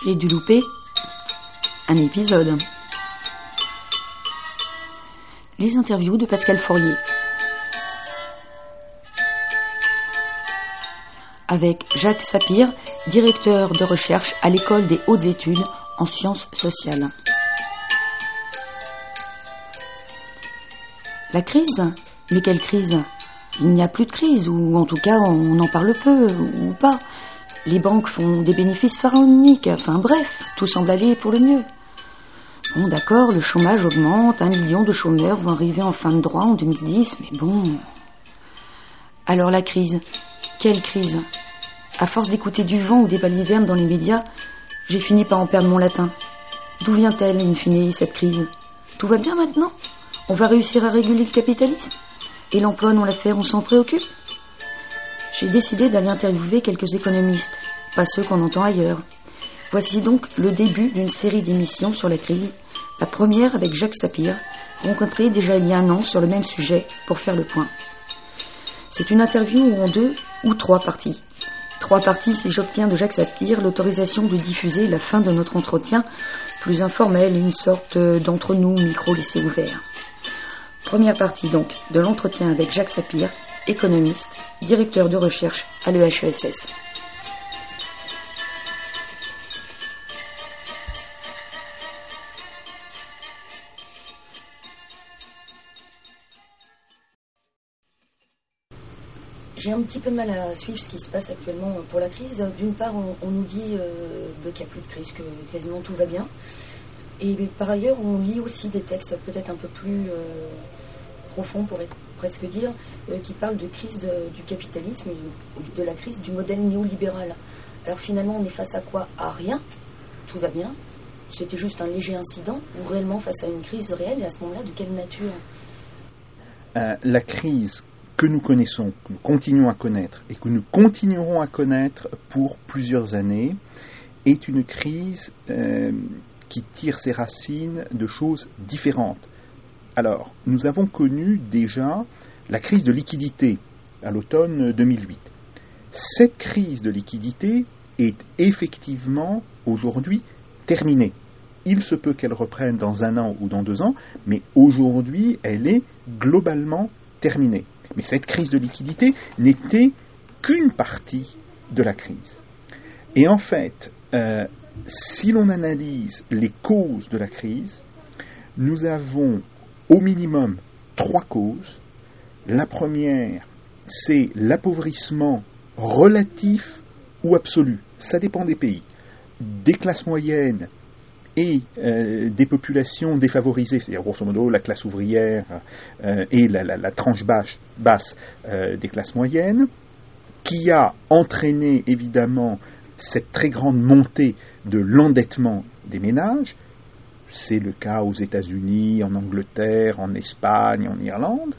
J'ai dû louper un épisode. Les interviews de Pascal Fourier. Avec Jacques Sapir, directeur de recherche à l'École des hautes études en sciences sociales. La crise ? Mais quelle crise ? Il n'y a plus de crise, ou en tout cas on en parle peu, ou pas. Les banques font des bénéfices pharaoniques, enfin bref, tout semble aller pour le mieux. Bon d'accord, le chômage augmente, 1 million de chômeurs vont arriver en fin de droit en 2010, mais bon... Alors la crise, quelle crise ? À force d'écouter du vent ou des balivernes dans les médias, j'ai fini par en perdre mon latin. D'où vient-elle, in fine, cette crise ? Tout va bien maintenant ? On va réussir à réguler le capitalisme ? Et l'emploi non l'affaire, on s'en préoccupe ? J'ai décidé d'aller interviewer quelques économistes, pas ceux qu'on entend ailleurs. Voici donc le début d'une série d'émissions sur la crise, la première avec Jacques Sapir, rencontré déjà il y a 1 an sur le même sujet pour faire le point. C'est une interview en 2 ou 3 parties. 3 parties si j'obtiens de Jacques Sapir l'autorisation de diffuser la fin de notre entretien, plus informel, une sorte d'entre-nous micro laissé ouvert. Première partie donc de l'entretien avec Jacques Sapir, économiste, directeur de recherche à l'EHESS. J'ai un petit peu de mal à suivre ce qui se passe actuellement pour la crise. D'une part, on nous dit qu'il n'y a plus de crise, que quasiment tout va bien. Et par ailleurs, on lit aussi des textes peut-être un peu plus profonds, on pourrait presque dire, qui parlent de crise du capitalisme, de la crise du modèle néolibéral. Alors finalement, on est face à quoi ? À rien, tout va bien. C'était juste un léger incident, ou réellement face à une crise réelle, et à ce moment-là, de quelle nature ? La crise que nous connaissons, que nous continuons à connaître, et que nous continuerons à connaître pour plusieurs années, est une crise qui tire ses racines de choses différentes. Alors, nous avons connu déjà la crise de liquidité à l'automne 2008. Cette crise de liquidité est effectivement aujourd'hui terminée. Il se peut qu'elle reprenne dans 1 an ou dans 2 ans, mais aujourd'hui, elle est globalement terminée. Mais cette crise de liquidité n'était qu'une partie de la crise. Et en fait, si l'on analyse les causes de la crise, nous avons au minimum 3 causes. La première, c'est l'appauvrissement relatif ou absolu. Ça dépend des pays. Des classes moyennes et des populations défavorisées, c'est-à-dire grosso modo la classe ouvrière et la tranche basse des classes moyennes, qui a entraîné évidemment cette très grande montée de l'endettement des ménages. C'est le cas aux États-Unis, en Angleterre, en Espagne, en Irlande.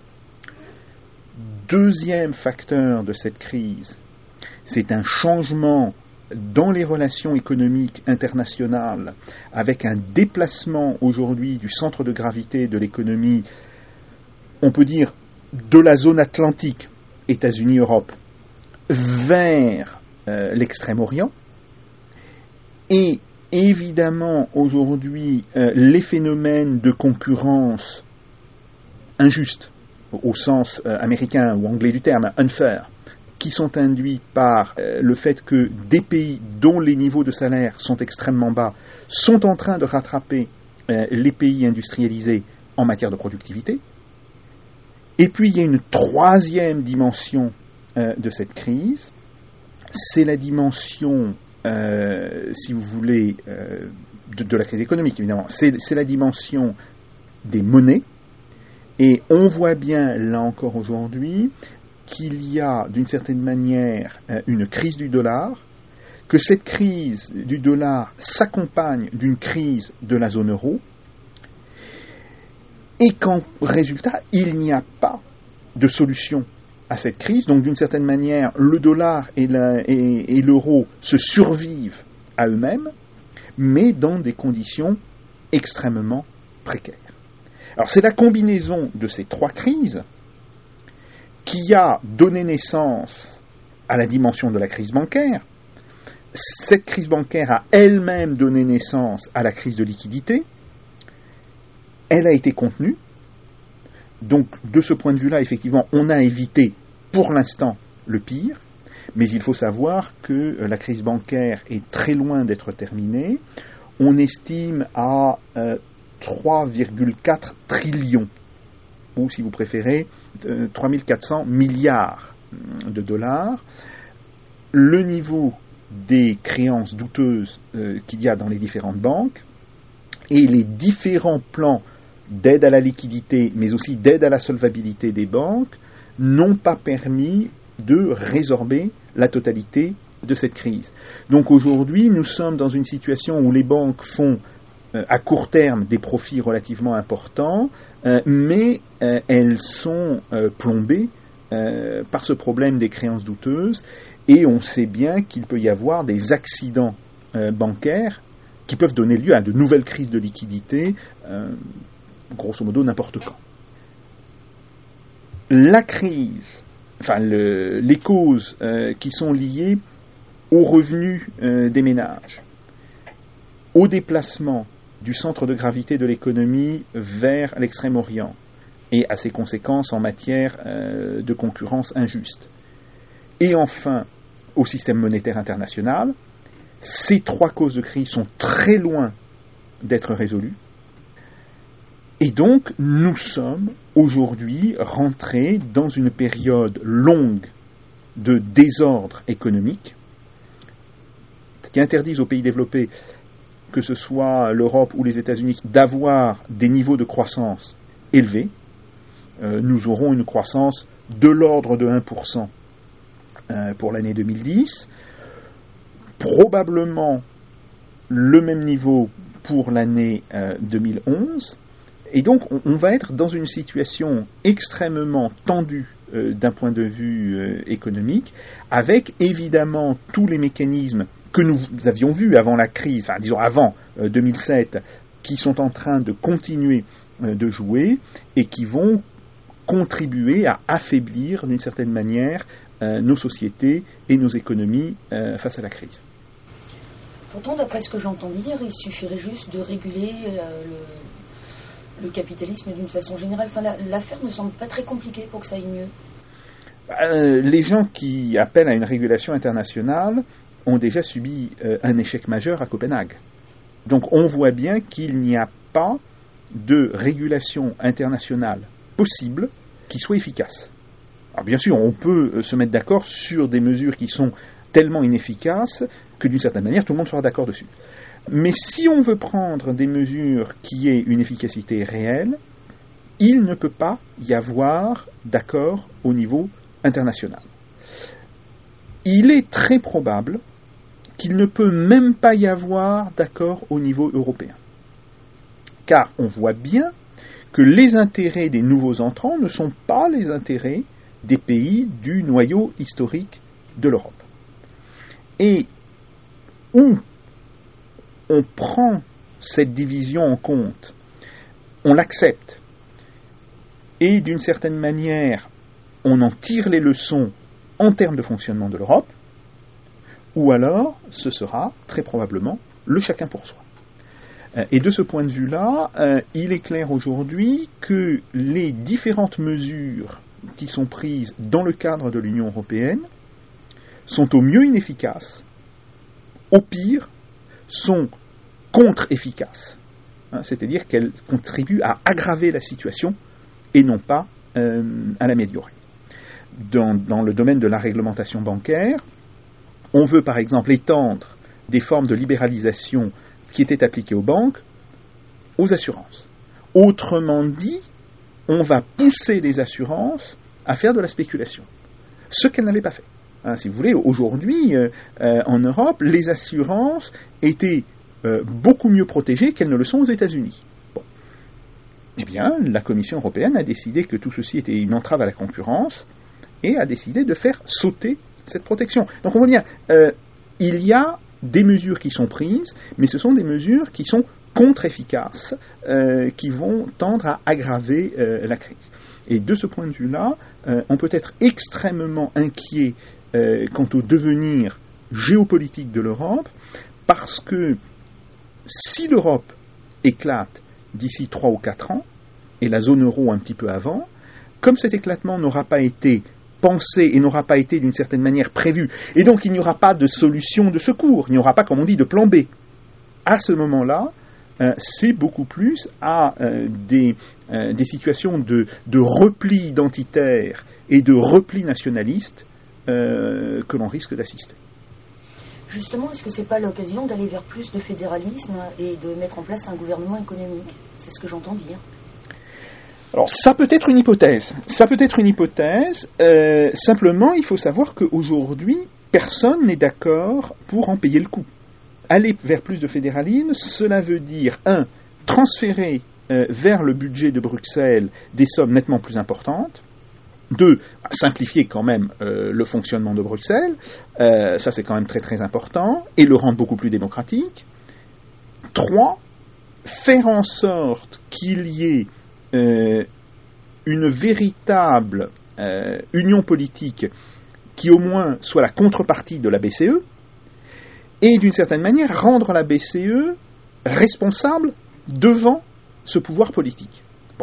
Deuxième facteur de cette crise, c'est un changement dans les relations économiques internationales, avec un déplacement aujourd'hui du centre de gravité de l'économie, on peut dire, de la zone atlantique, États-Unis-Europe, vers l'Extrême-Orient. Et évidemment, aujourd'hui, les phénomènes de concurrence injuste, au sens américain ou anglais du terme, unfair, qui sont induits par le fait que des pays dont les niveaux de salaire sont extrêmement bas sont en train de rattraper les pays industrialisés en matière de productivité. Et puis, il y a une troisième dimension de cette crise, c'est la dimension, si vous voulez, de la crise économique, évidemment. C'est la dimension des monnaies. Et on voit bien, là encore aujourd'hui, qu'il y a, d'une certaine manière, une crise du dollar, que cette crise du dollar s'accompagne d'une crise de la zone euro, et qu'en résultat, il n'y a pas de solution à cette crise. Donc, d'une certaine manière, le dollar et l'euro se survivent à eux-mêmes, mais dans des conditions extrêmement précaires. Alors, c'est la combinaison de ces 3 crises qui a donné naissance à la dimension de la crise bancaire, Cette crise bancaire a elle-même donné naissance à la crise de liquidité. Elle a été contenue. Donc, de ce point de vue-là, effectivement, on a évité, pour l'instant, le pire. Mais il faut savoir que la crise bancaire est très loin d'être terminée. On estime à 3,4 trillions, ou si vous préférez, 3400 milliards de dollars. Le niveau des créances douteuses qu'il y a dans les différentes banques et les différents plans d'aide à la liquidité, mais aussi d'aide à la solvabilité des banques, n'ont pas permis de résorber la totalité de cette crise. Donc aujourd'hui, nous sommes dans une situation où les banques font à court terme des profits relativement importants, mais elles sont plombées par ce problème des créances douteuses, et on sait bien qu'il peut y avoir des accidents bancaires qui peuvent donner lieu à de nouvelles crises de liquidité, grosso modo n'importe quand. La crise, les causes qui sont liées aux revenus des ménages, au déplacement du centre de gravité de l'économie vers l'Extrême-Orient et à ses conséquences en matière de concurrence injuste, et enfin au système monétaire international, ces trois causes de crise sont très loin d'être résolues. Et donc, nous sommes aujourd'hui rentrés dans une période longue de désordre économique qui interdisent aux pays développés, que ce soit l'Europe ou les États-Unis, d'avoir des niveaux de croissance élevés. Nous aurons une croissance de l'ordre de 1% pour l'année 2010, probablement le même niveau pour l'année 2011. Et donc, on va être dans une situation extrêmement tendue d'un point de vue économique, avec évidemment tous les mécanismes que nous avions vus avant la crise, avant 2007, qui sont en train de continuer de jouer et qui vont contribuer à affaiblir d'une certaine manière nos sociétés et nos économies face à la crise. Pourtant, d'après ce que j'entends dire, il suffirait juste de réguler le capitalisme d'une façon générale. L'affaire ne semble pas très compliquée pour que ça aille mieux. Les gens qui appellent à une régulation internationale ont déjà subi un échec majeur à Copenhague. Donc on voit bien qu'il n'y a pas de régulation internationale possible qui soit efficace. Alors bien sûr, on peut se mettre d'accord sur des mesures qui sont tellement inefficaces que d'une certaine manière, tout le monde sera d'accord dessus. Mais si on veut prendre des mesures qui aient une efficacité réelle, il ne peut pas y avoir d'accord au niveau international. Il est très probable qu'il ne peut même pas y avoir d'accord au niveau européen. Car on voit bien que les intérêts des nouveaux entrants ne sont pas les intérêts des pays du noyau historique de l'Europe. Et où on prend cette division en compte, on l'accepte, et d'une certaine manière, on en tire les leçons en termes de fonctionnement de l'Europe, ou alors ce sera très probablement le chacun pour soi. Et de ce point de vue-là, il est clair aujourd'hui que les différentes mesures qui sont prises dans le cadre de l'Union européenne sont au mieux inefficaces, au pire sont contre-efficaces. C'est-à-dire qu'elles contribuent à aggraver la situation et non pas à l'améliorer. Dans le domaine de la réglementation bancaire, on veut par exemple étendre des formes de libéralisation qui étaient appliquées aux banques aux assurances. Autrement dit, on va pousser les assurances à faire de la spéculation, ce qu'elles n'avaient pas fait. Si vous voulez, aujourd'hui, en Europe, les assurances étaient beaucoup mieux protégées qu'elles ne le sont aux États-Unis. Bon. Eh bien, la Commission européenne a décidé que tout ceci était une entrave à la concurrence et a décidé de faire sauter cette protection. Donc on voit bien, il y a des mesures qui sont prises, mais ce sont des mesures qui sont contre-efficaces, qui vont tendre à aggraver la crise. Et de ce point de vue-là, on peut être extrêmement inquiet quant au devenir géopolitique de l'Europe, parce que si l'Europe éclate d'ici 3 ou 4 ans, et la zone euro un petit peu avant, comme cet éclatement n'aura pas été pensé et n'aura pas été d'une certaine manière prévu, et donc il n'y aura pas de solution de secours, il n'y aura pas, comme on dit, de plan B. À ce moment-là, c'est beaucoup plus à des situations de repli identitaire et de repli nationaliste que l'on risque d'assister. Justement, est-ce que c'est pas l'occasion d'aller vers plus de fédéralisme et de mettre en place un gouvernement économique ? C'est ce que j'entends dire. Alors, ça peut être une hypothèse. Simplement, il faut savoir qu'aujourd'hui, personne n'est d'accord pour en payer le coût. Aller vers plus de fédéralisme, cela veut dire, transférer vers le budget de Bruxelles des sommes nettement plus importantes. 2, simplifier quand même le fonctionnement de Bruxelles, ça c'est quand même très très important, et le rendre beaucoup plus démocratique. 3, faire en sorte qu'il y ait une véritable union politique qui au moins soit la contrepartie de la BCE, et d'une certaine manière rendre la BCE responsable devant ce pouvoir politique.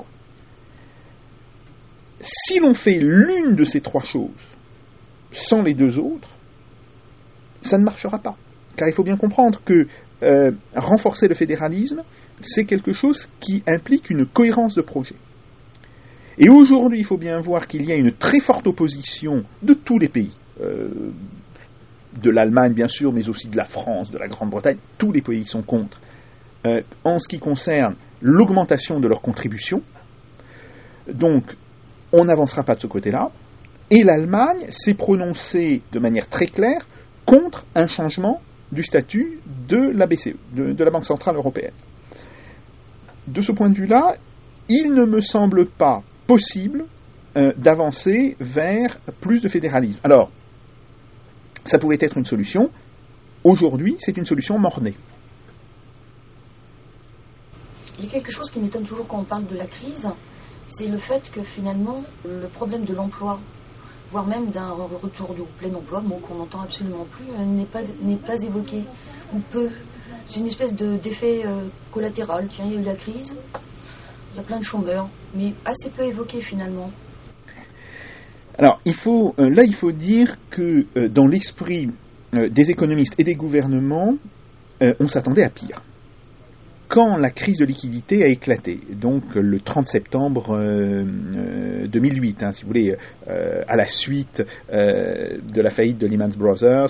Si l'on fait l'une de ces 3 choses sans les 2 autres, ça ne marchera pas. Car il faut bien comprendre que renforcer le fédéralisme, c'est quelque chose qui implique une cohérence de projet. Et aujourd'hui, il faut bien voir qu'il y a une très forte opposition de tous les pays, de l'Allemagne bien sûr, mais aussi de la France, de la Grande-Bretagne, tous les pays sont contre, en ce qui concerne l'augmentation de leurs contributions. Donc, on n'avancera pas de ce côté-là. Et l'Allemagne s'est prononcée de manière très claire contre un changement du statut de la BCE, de la Banque Centrale Européenne. De ce point de vue-là, il ne me semble pas possible d'avancer vers plus de fédéralisme. Alors, ça pourrait être une solution. Aujourd'hui, c'est une solution mort-née. Il y a quelque chose qui m'étonne toujours quand on parle de la crise, c'est le fait que finalement, le problème de l'emploi, voire même d'un retour au plein emploi, mot qu'on n'entend absolument plus, n'est pas évoqué, ou peu. C'est une espèce d'effet collatéral. Tiens, il y a eu la crise, il y a plein de chômeurs, mais assez peu évoqué finalement. Alors, il faut dire que dans l'esprit des économistes et des gouvernements, on s'attendait à pire. Quand la crise de liquidité a éclaté, donc le 30 septembre 2008, si vous voulez, à la suite de la faillite de Lehman Brothers,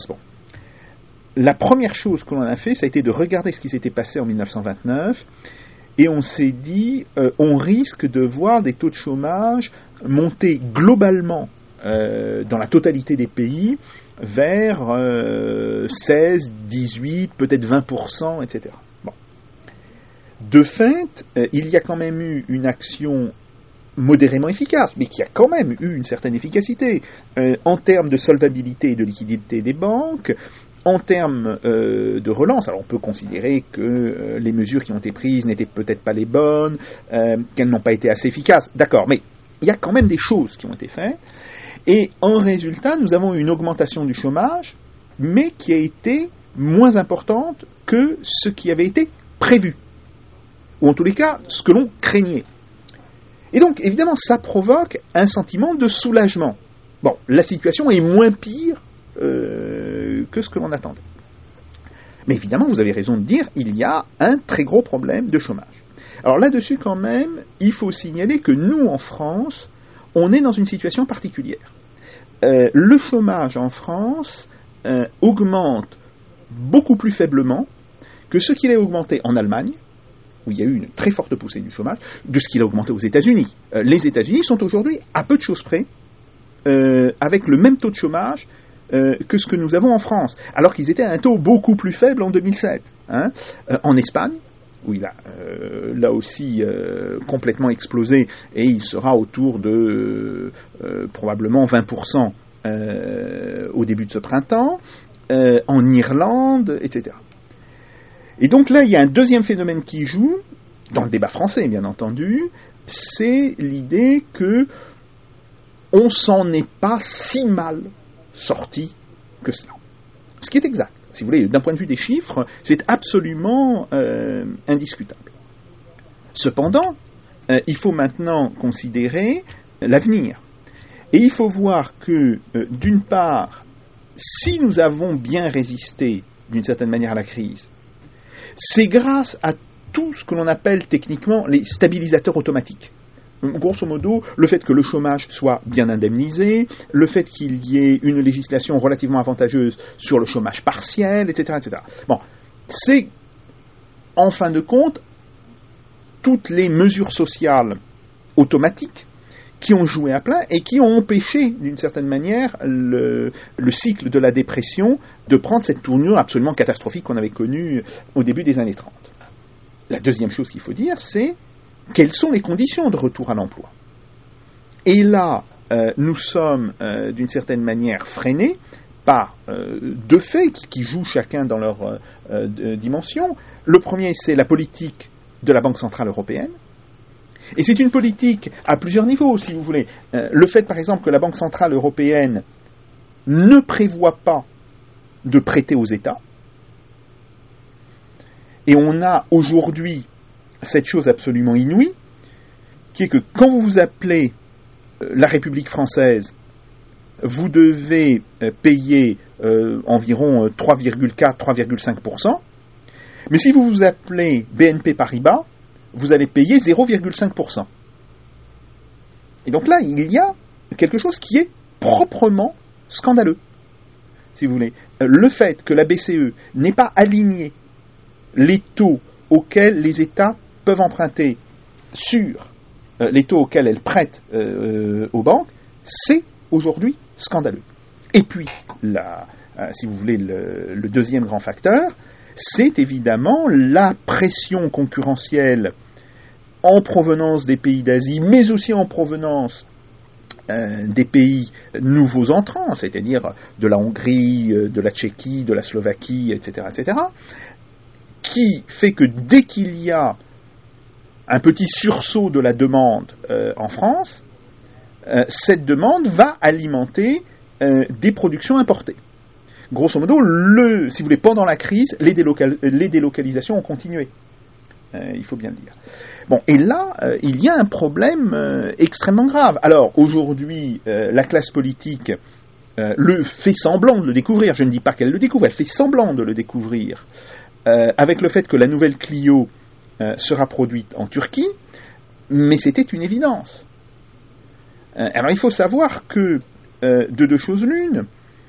la première chose que l'on a fait, ça a été de regarder ce qui s'était passé en 1929, et on s'est dit, on risque de voir des taux de chômage monter globalement dans la totalité des pays vers 16, 18, peut-être 20%, etc. De fait, il y a quand même eu une action modérément efficace, mais qui a quand même eu une certaine efficacité en termes de solvabilité et de liquidité des banques, en termes de relance. Alors on peut considérer que les mesures qui ont été prises n'étaient peut-être pas les bonnes, qu'elles n'ont pas été assez efficaces, d'accord, mais il y a quand même des choses qui ont été faites, et en résultat, nous avons une augmentation du chômage, mais qui a été moins importante que ce qui avait été prévu, ou en tous les cas, ce que l'on craignait. Et donc, évidemment, ça provoque un sentiment de soulagement. Bon, la situation est moins pire que ce que l'on attendait. Mais évidemment, vous avez raison de dire, il y a un très gros problème de chômage. Alors là-dessus, quand même, il faut signaler que nous, en France, on est dans une situation particulière. Le chômage en France augmente beaucoup plus faiblement que ce qu'il a augmenté en Allemagne, où il y a eu une très forte poussée du chômage, de ce qu'il a augmenté aux États-Unis. Les États-Unis sont aujourd'hui à peu de choses près, avec le même taux de chômage que ce que nous avons en France, alors qu'ils étaient à un taux beaucoup plus faible en 2007. En Espagne, où il a là aussi complètement explosé, et il sera autour de probablement 20% au début de ce printemps, en Irlande, etc. Et donc là, il y a un deuxième phénomène qui joue, dans le débat français bien entendu, c'est l'idée que on s'en est pas si mal sorti que cela. Ce qui est exact. Si vous voulez, d'un point de vue des chiffres, c'est absolument indiscutable. Cependant, il faut maintenant considérer l'avenir. Et il faut voir que, d'une part, si nous avons bien résisté, d'une certaine manière, à la crise, c'est grâce à tout ce que l'on appelle techniquement les stabilisateurs automatiques. Grosso modo, le fait que le chômage soit bien indemnisé, le fait qu'il y ait une législation relativement avantageuse sur le chômage partiel, etc., etc. Bon, c'est, en fin de compte, toutes les mesures sociales automatiques qui ont joué à plein et qui ont empêché, d'une certaine manière, le cycle de la dépression de prendre cette tournure absolument catastrophique qu'on avait connue au début des années 30. La deuxième chose qu'il faut dire, c'est quelles sont les conditions de retour à l'emploi. Et là, nous sommes, d'une certaine manière, freinés par deux faits qui jouent chacun dans leur dimension. Le premier, c'est la politique de la Banque Centrale Européenne. Et c'est une politique à plusieurs niveaux, si vous voulez. Le fait, par exemple, que la Banque Centrale Européenne ne prévoit pas de prêter aux États. Et on a aujourd'hui cette chose absolument inouïe, qui est que quand vous vous appelez la République française, vous devez payer environ 3,4-3,5%, mais si vous vous appelez BNP Paribas, vous allez payer 0,5%. Et donc là, il y a quelque chose qui est proprement scandaleux, si vous voulez. Le fait que la BCE n'ait pas aligné les taux auxquels les États peuvent emprunter sur les taux auxquels elles prêtent aux banques, c'est aujourd'hui scandaleux. Et puis, si vous voulez, le deuxième grand facteur, c'est évidemment la pression concurrentielle en provenance des pays d'Asie, mais aussi en provenance des pays nouveaux entrants, c'est-à-dire de la Hongrie, de la Tchéquie, de la Slovaquie, etc., qui fait que dès qu'il y a un petit sursaut de la demande en France, cette demande va alimenter des productions importées. Grosso modo, si vous voulez, pendant la crise, les délocalisations ont continué. Il faut bien le dire. Bon, et là, il y a un problème extrêmement grave. Alors, aujourd'hui, la classe politique fait semblant de le découvrir. Je ne dis pas qu'elle le découvre, elle fait semblant de le découvrir. Avec le fait que la nouvelle Clio sera produite en Turquie, mais c'était une évidence. Alors il faut savoir que de deux choses l'une,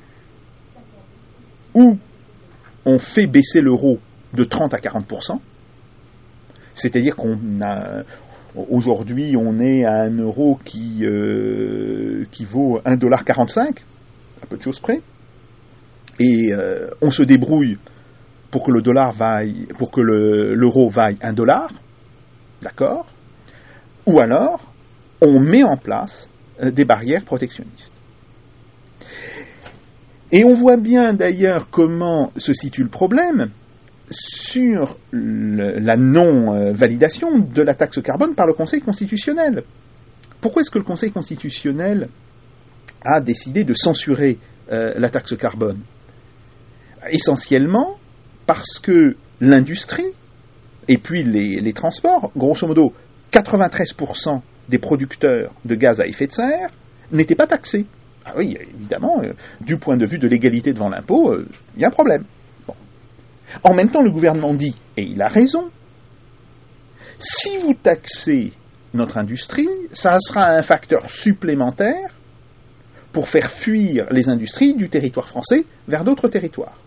ou on fait baisser l'euro de 30 à 40%, c'est-à-dire aujourd'hui on est à un euro qui vaut 1,45$, à peu de choses près, et on se débrouille pour que l'euro vaille $1, d'accord? Ou alors, on met en place des barrières protectionnistes. Et on voit bien d'ailleurs comment se situe le problème sur la non-validation de la taxe carbone par le Conseil constitutionnel. Pourquoi est-ce que le Conseil constitutionnel a décidé de censurer la taxe carbone? Essentiellement parce que l'industrie et puis les transports, grosso modo 93% des producteurs de gaz à effet de serre n'étaient pas taxés. Ah oui, évidemment, du point de vue de l'égalité devant l'impôt, il y a un problème. Bon. En même temps, le gouvernement dit, et il a raison, si vous taxez notre industrie, ça sera un facteur supplémentaire pour faire fuir les industries du territoire français vers d'autres territoires.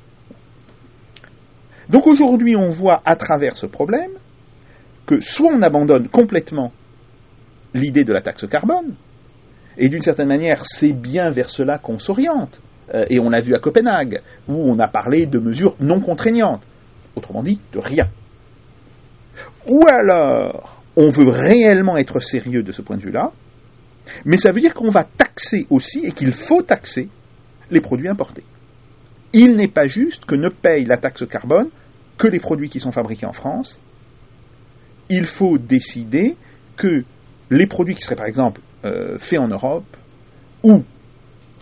Donc aujourd'hui, on voit à travers ce problème que soit on abandonne complètement l'idée de la taxe carbone, et d'une certaine manière, c'est bien vers cela qu'on s'oriente. Et on l'a vu à Copenhague, où on a parlé de mesures non contraignantes, autrement dit, de rien. Ou alors, on veut réellement être sérieux de ce point de vue-là, mais ça veut dire qu'on va taxer aussi, et qu'il faut taxer, les produits importés. Il n'est pas juste que ne payent la taxe carbone que les produits qui sont fabriqués en France. Il faut décider que les produits qui seraient par exemple faits en Europe ou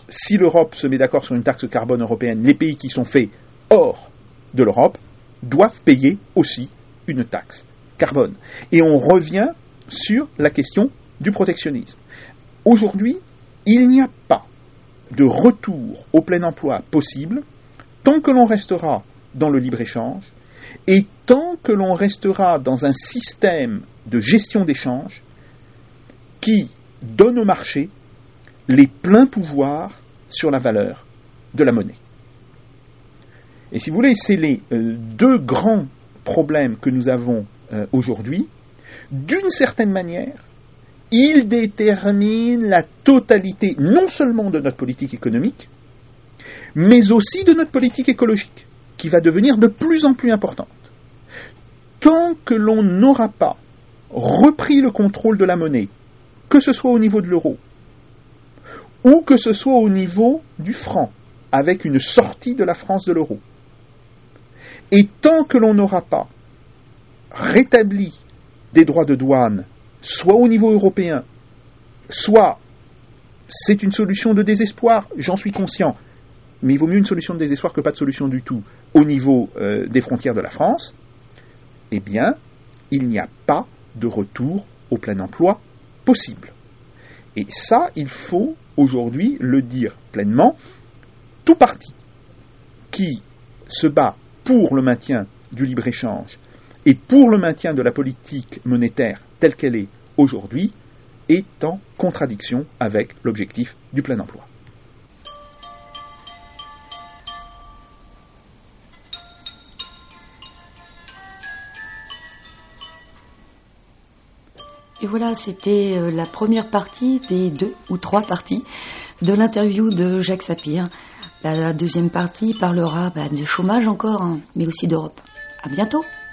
si l'Europe se met d'accord sur une taxe carbone européenne, les pays qui sont faits hors de l'Europe doivent payer aussi une taxe carbone. Et on revient sur la question du protectionnisme. Aujourd'hui, il n'y a pas de retour au plein emploi possible tant que l'on restera dans le libre-échange et tant que l'on restera dans un système de gestion d'échange qui donne au marché les pleins pouvoirs sur la valeur de la monnaie. Et si vous voulez, c'est les deux grands problèmes que nous avons aujourd'hui. D'une certaine manière, ils déterminent la totalité non seulement de notre politique économique, mais aussi de notre politique écologique, qui va devenir de plus en plus importante. Tant que l'on n'aura pas repris le contrôle de la monnaie, que ce soit au niveau de l'euro, ou que ce soit au niveau du franc, avec une sortie de la France de l'euro, et tant que l'on n'aura pas rétabli des droits de douane, soit au niveau européen, soit c'est une solution de désespoir, j'en suis conscient, mais il vaut mieux une solution de désespoir que pas de solution du tout au niveau des frontières de la France, eh bien, il n'y a pas de retour au plein emploi possible. Et ça, il faut aujourd'hui le dire pleinement. Tout parti qui se bat pour le maintien du libre-échange et pour le maintien de la politique monétaire telle qu'elle est aujourd'hui est en contradiction avec l'objectif du plein emploi. Et voilà, c'était la première partie des 2 ou 3 parties de l'interview de Jacques Sapir. La deuxième partie parlera de chômage encore, mais aussi d'Europe. À bientôt.